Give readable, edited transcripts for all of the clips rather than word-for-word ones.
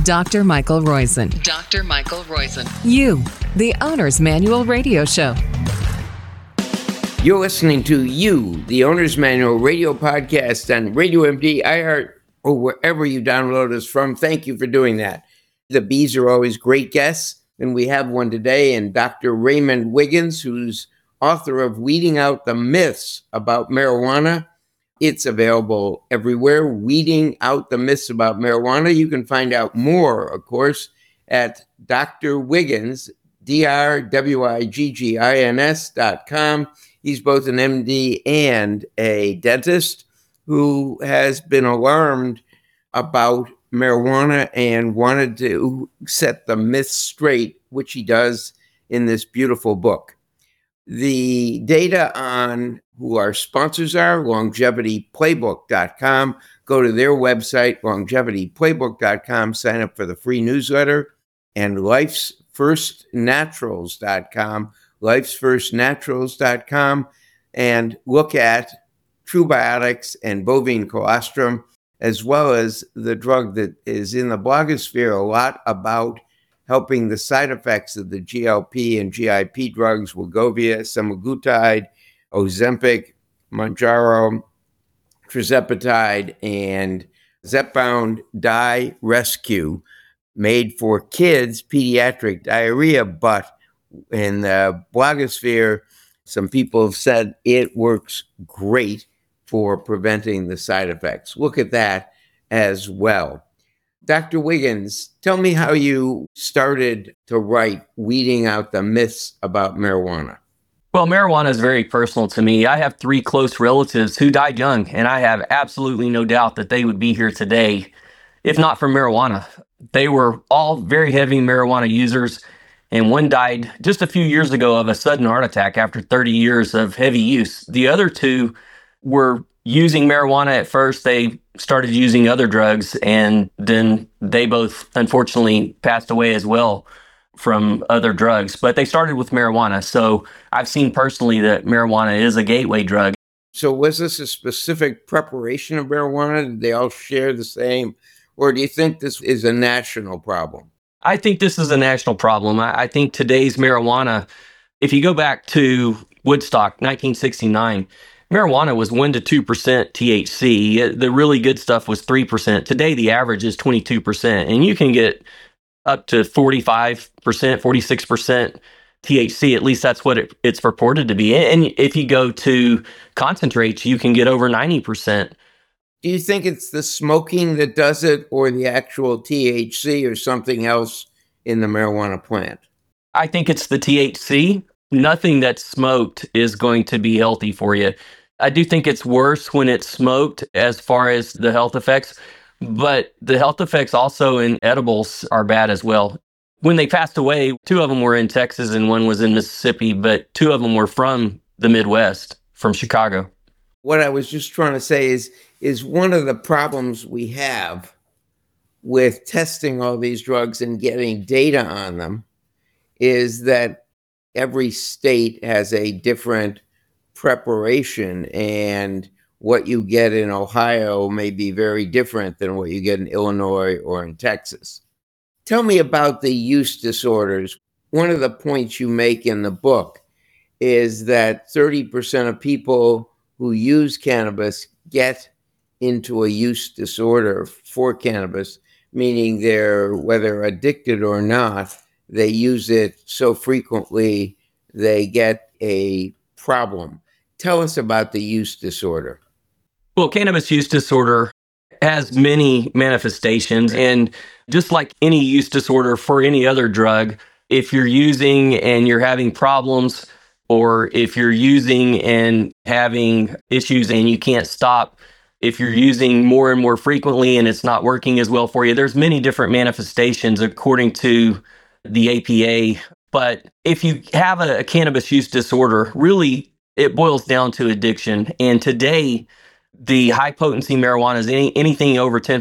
Dr. Michael Roizen. Dr. Michael Roizen. You, the Owner's Manual Radio Show. You're listening to You, the Owner's Manual Radio Podcast on Radio MD, iHeart, or wherever you download us from. Thank you for doing that. The Bees are always great guests, and we have one today, and Dr. Raymond Wiggins, who's author of Weeding Out the Myths About Marijuana. It's available everywhere, Weeding Out the Myths About Marijuana. You can find out more, of course, at Dr. Wiggins, DrWiggins.com. He's both an MD and a dentist who has been alarmed about marijuana and wanted to set the myths straight, which he does in this beautiful book. The data on who our sponsors are, longevityplaybook.com. Go to their website, longevityplaybook.com, sign up for the free newsletter, and lifesfirstnaturals.com, lifesfirstnaturals.com, and look at True Biotics and bovine colostrum, as well as the drug that is in the blogosphere a lot about helping the side effects of the GLP and GIP drugs, Wegovy, semaglutide, Ozempic, Mounjaro, tirzepatide, and Zepbound Dye Rescue, made for kids, pediatric diarrhea, but in the blogosphere, some people have said it works great for preventing the side effects. Look at that as well. Dr. Wiggins, tell me how you started to write Weeding Out the Myths About Marijuana. Well, marijuana is very personal to me. I have 3 close relatives who died young, and I have absolutely no doubt that they would be here today if not for marijuana. They were all very heavy marijuana users, and one died just a few years ago of a sudden heart attack after 30 years of heavy use. The other 2 were using marijuana at first. They started using other drugs, and then they both unfortunately passed away as well from other drugs, but they started with marijuana. So I've seen personally that marijuana is a gateway drug. So was this a specific preparation of marijuana? Did they all share the same? Or do you think this is a national problem? I think this is a national problem. I think today's marijuana, if you go back to Woodstock, 1969, marijuana was 1% to 2% THC. The really good stuff was 3%. Today, the average is 22%, and you can get up to 45%, 46% THC. At least that's what it's purported to be. And if you go to concentrates, you can get over 90%. Do you think it's the smoking that does it, or the actual THC, or something else in the marijuana plant? I think it's the THC. Nothing that's smoked is going to be healthy for you. I do think it's worse when it's smoked as far as the health effects, but the health effects also in edibles are bad as well. When they passed away, 2 of them were in Texas and 1 was in Mississippi, but 2 of them were from the Midwest, from Chicago. What I was just trying to say is one of the problems we have with testing all these drugs and getting data on them is that every state has a different preparation, and what you get in Ohio may be very different than what you get in Illinois or in Texas. Tell me about the use disorders. One of the points you make in the book is that 30% of people who use cannabis get into a use disorder for cannabis, meaning they're, whether addicted or not, they use it so frequently they get a problem. Tell us about the use disorder. Well, cannabis use disorder has many manifestations, and just like any use disorder for any other drug, if you're using and you're having problems, or if you're using and having issues and you can't stop, if you're using more and more frequently and it's not working as well for you, there's many different manifestations according to the APA. But if you have a cannabis use disorder, really it boils down to addiction. And today, the high potency marijuana is anything over 10%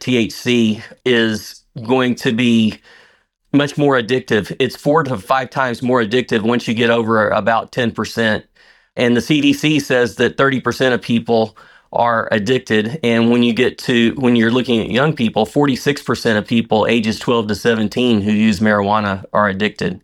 THC is going to be much more addictive. It's 4 to 5 times more addictive once you get over about 10%. And the CDC says that 30% of people are addicted. And when you're looking at young people, 46% of people ages 12 to 17 who use marijuana are addicted.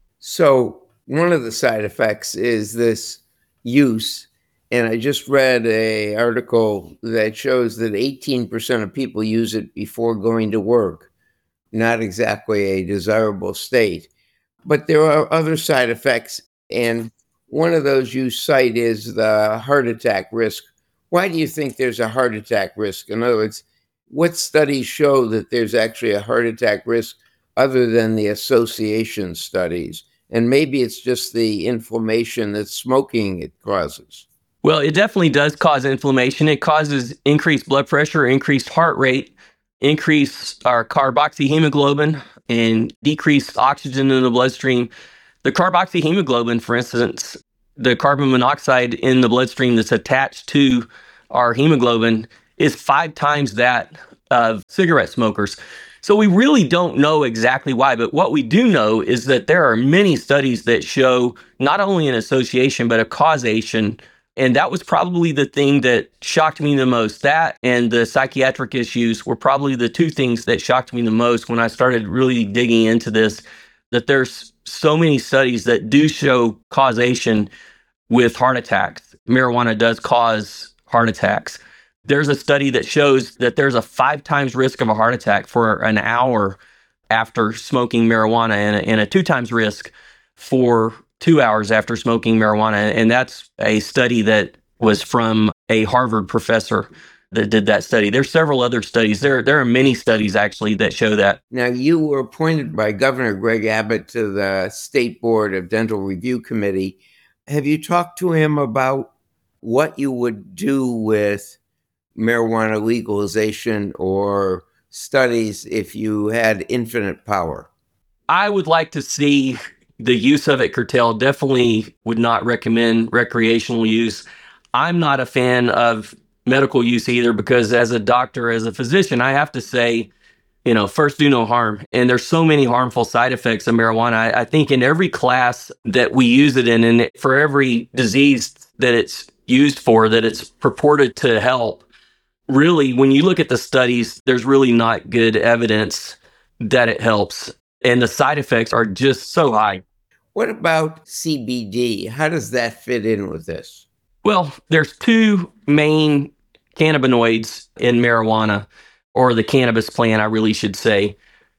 So one of the side effects is this use. And I just read an article that shows that 18% of people use it before going to work. Not exactly a desirable state. But there are other side effects. And one of those you cite is the heart attack risk. Why do you think there's a heart attack risk? In other words, what studies show that there's actually a heart attack risk other than the association studies? And maybe it's just the inflammation that smoking it causes. Well, it definitely does cause inflammation. It causes increased blood pressure, increased heart rate, increased our carboxyhemoglobin, and decreased oxygen in the bloodstream. The carboxyhemoglobin, for instance, the carbon monoxide in the bloodstream that's attached to our hemoglobin is 5 times that of cigarette smokers. So we really don't know exactly why, but what we do know is that there are many studies that show not only an association, but a causation. And that was probably the thing that shocked me the most. That and the psychiatric issues were probably the two things that shocked me the most when I started really digging into this, that there's so many studies that do show causation with heart attacks. Marijuana does cause heart attacks. There's a study that shows that there's a 5 times risk of a heart attack for an hour after smoking marijuana and a 2 times risk for 2 hours after smoking marijuana. And that's a study that was from a Harvard professor that did that study. There's several other studies. There are many studies actually that show that. Now, you were appointed by Governor Greg Abbott to the State Board of Dental Review Committee. Have you talked to him about what you would do with marijuana legalization or studies if you had infinite power? I would like to see the use of it curtailed. Definitely would not recommend recreational use. I'm not a fan of medical use either, because as a doctor, as a physician, I have to say, first, do no harm. And there's so many harmful side effects of marijuana. I think in every class that we use it in, and for every disease that it's used for, that it's purported to help, really, when you look at the studies, there's really not good evidence that it helps. And the side effects are just so high. What about CBD? How does that fit in with this? Well, there's 2 main cannabinoids in marijuana, or the cannabis plant, I really should say.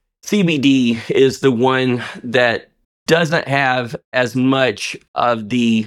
CBD is the one that doesn't have as much of the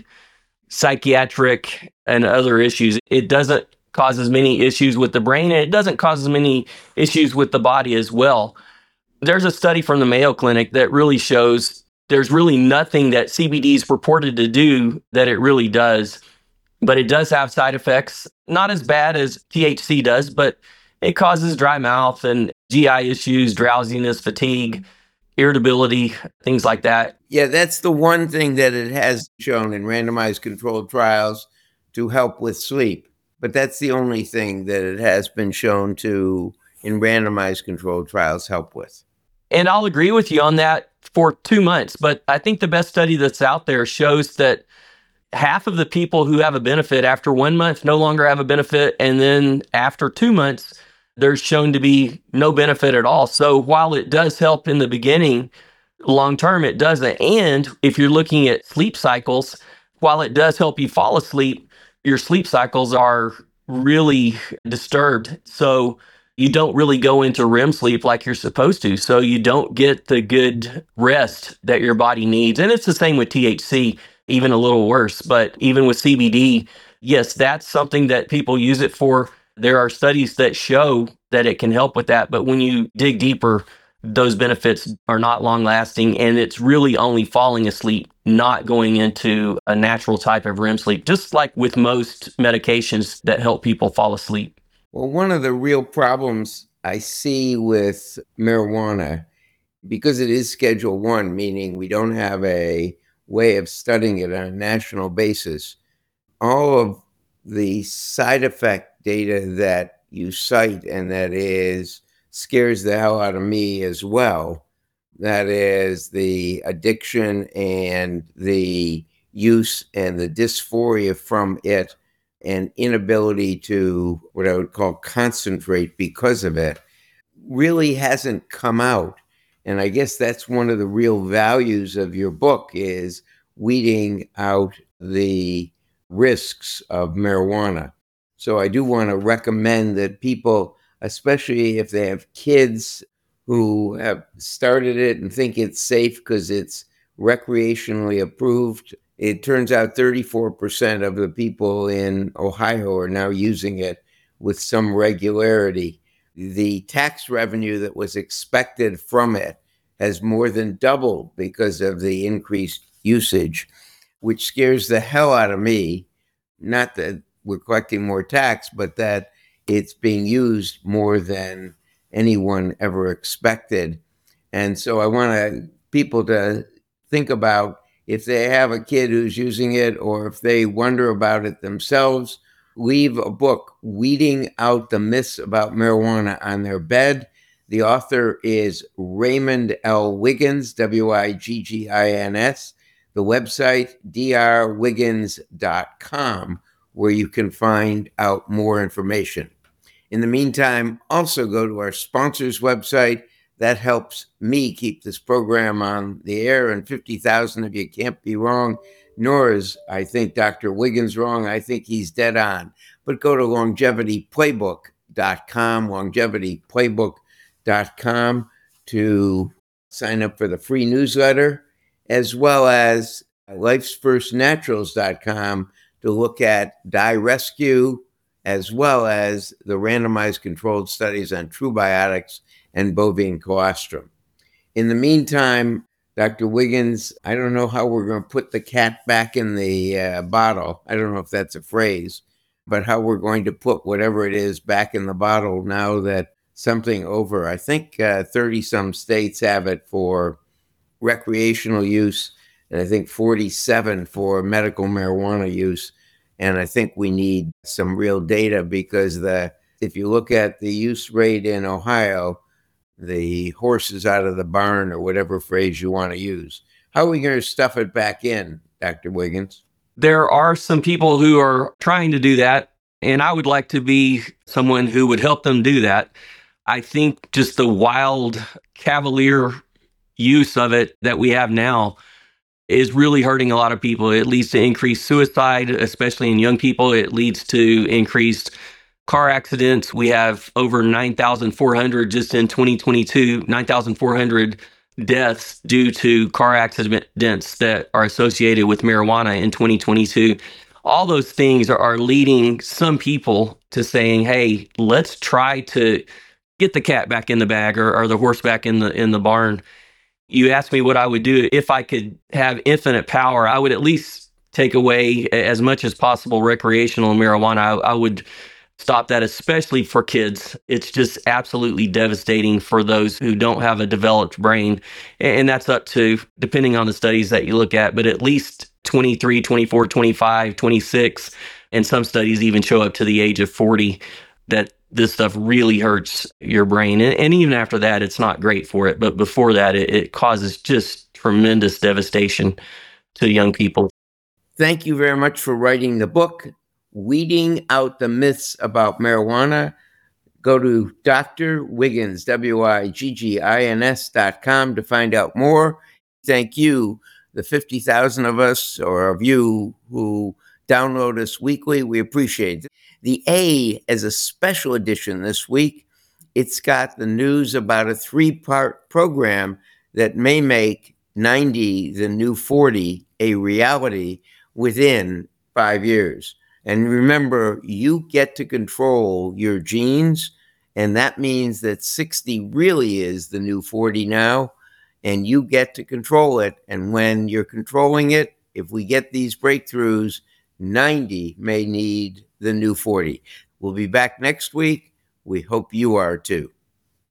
psychiatric and other issues. It doesn't cause as many issues with the brain, and it doesn't cause as many issues with the body as well. There's a study from the Mayo Clinic that really shows there's really nothing that CBD is purported to do that it really does. But it does have side effects, not as bad as THC does, but it causes dry mouth and GI issues, drowsiness, fatigue, irritability, things like that. Yeah, that's the one thing that it has shown in randomized controlled trials to help with sleep. But that's the only thing that it has been shown to, in randomized controlled trials, help with. And I'll agree with you on that for 2 months. But I think the best study that's out there shows that half of the people who have a benefit after 1 month no longer have a benefit. And then after 2 months, there's shown to be no benefit at all. So while it does help in the beginning, long term, it doesn't. And if you're looking at sleep cycles, while it does help you fall asleep, your sleep cycles are really disturbed. So you don't really go into REM sleep like you're supposed to. So you don't get the good rest that your body needs. And it's the same with THC, even a little worse. But even with CBD, yes, that's something that people use it for. There are studies that show that it can help with that. But when you dig deeper, those benefits are not long lasting. And it's really only falling asleep, not going into a natural type of REM sleep, just like with most medications that help people fall asleep. Well, one of the real problems I see with marijuana, because it is Schedule 1, meaning we don't have a way of studying it on a national basis, all of the side effect data that you cite, and that scares the hell out of me as well, that is the addiction and the use and the dysphoria from it, and inability to what I would call concentrate because of it really hasn't come out. And I guess that's one of the real values of your book is weeding out the risks of marijuana. So I do want to recommend that people, especially if they have kids who have started it and think it's safe because it's recreationally approved. It turns out 34% of the people in Ohio are now using it with some regularity. The tax revenue that was expected from it has more than doubled because of the increased usage, which scares the hell out of me. Not that we're collecting more tax, but that it's being used more than anyone ever expected. And so I want people to think about if they have a kid who's using it or if they wonder about it themselves, leave a book, Weeding Out the Myths About Marijuana, on their bed. The author is Raymond L. Wiggins, Wiggins. The website, drwiggins.com, where you can find out more information. In the meantime, also go to our sponsor's website. That helps me keep this program on the air, and 50,000 of you can't be wrong, nor is, I think, Dr. Wiggins wrong. I think he's dead on. But go to longevityplaybook.com, longevityplaybook.com to sign up for the free newsletter, as well as lifesfirstnaturals.com to look at dye rescue, as well as the randomized controlled studies on true biotics and bovine colostrum. In the meantime, Dr. Wiggins, I don't know how we're going to put the cat back in the bottle. I don't know if that's a phrase, but how we're going to put whatever it is back in the bottle now that something over, I think 30-some states have it for recreational use, and I think 47 for medical marijuana use. And I think we need some real data because if you look at the use rate in Ohio, the horse is out of the barn, or whatever phrase you want to use. How are we going to stuff it back in, Dr. Wiggins? There are some people who are trying to do that, and I would like to be someone who would help them do that. I think just the wild, cavalier use of it that we have now is really hurting a lot of people. It leads to increased suicide, especially in young people. It leads to increased car accidents. We have over 9,400 just in 2022, 9,400 deaths due to car accidents that are associated with marijuana in 2022. All those things are leading some people to saying, hey, let's try to get the cat back in the bag or the horse back in the barn. You asked me what I would do if I could have infinite power. I would at least take away as much as possible recreational marijuana. I would stop that, especially for kids. It's just absolutely devastating for those who don't have a developed brain. And that's up to, depending on the studies that you look at, but at least 23, 24, 25, 26, and some studies even show up to the age of 40, that this stuff really hurts your brain. And even after that, it's not great for it. But before that, it causes just tremendous devastation to young people. Thank you very much for writing the book, Weeding Out the Myths About Marijuana. Go to Dr. Wiggins, Wiggins.com to find out more. Thank you, the 50,000 of us or of you who download us weekly. We appreciate it. The A is a special edition this week. It's got the news about a 3-part program that may make 90, the new 40, a reality within 5 years. And remember, you get to control your genes, and that means that 60 really is the new 40 now, and you get to control it. And when you're controlling it, if we get these breakthroughs, 90 may need the new 40. We'll be back next week. We hope you are too.